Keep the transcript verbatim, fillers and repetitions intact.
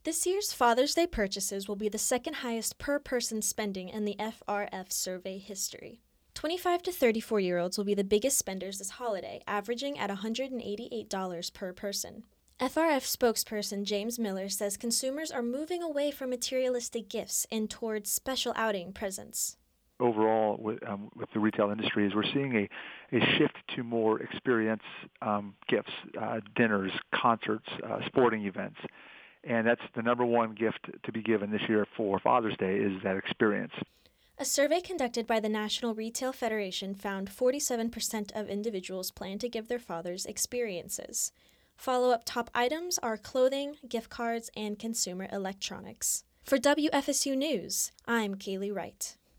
This year's Father's Day purchases will be the second highest per-person spending in the F R F survey history. twenty-five to thirty-four-year-olds will be the biggest spenders this holiday, averaging at one hundred eighty-eight dollars per person. F R F spokesperson James Miller says consumers are moving away from materialistic gifts and towards special outing presents. Overall, with, um, with the retail industry, is we're seeing a, a shift to more experience um, gifts, uh, dinners, concerts, uh, sporting events. And that's the number one gift to be given this year for Father's Day is that experience. A survey conducted by the National Retail Federation found forty-seven percent of individuals plan to give their fathers experiences. Follow-up top items are clothing, gift cards, and consumer electronics. For W F S U News, I'm Kaylee Wright.